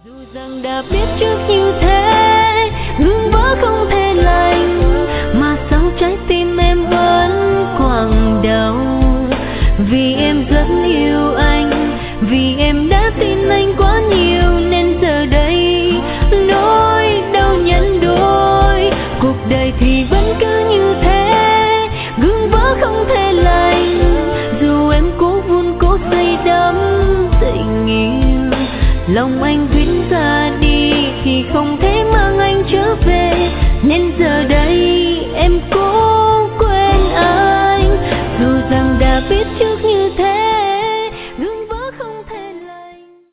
Dù rằng đã biết trước như thế, gương vỡ không thể lành, mà sao trái tim em vẫn quặn đau. Vì em rất yêu anh, vì em đã tin anh quá nhiều, nên giờ đây nỗi đau nhân đôi. Cuộc đời thì vẫn cứ như thế, gương vỡ không thể lành. Dù em cố vun cố xây đắm tình yêu, lòng anh viết ra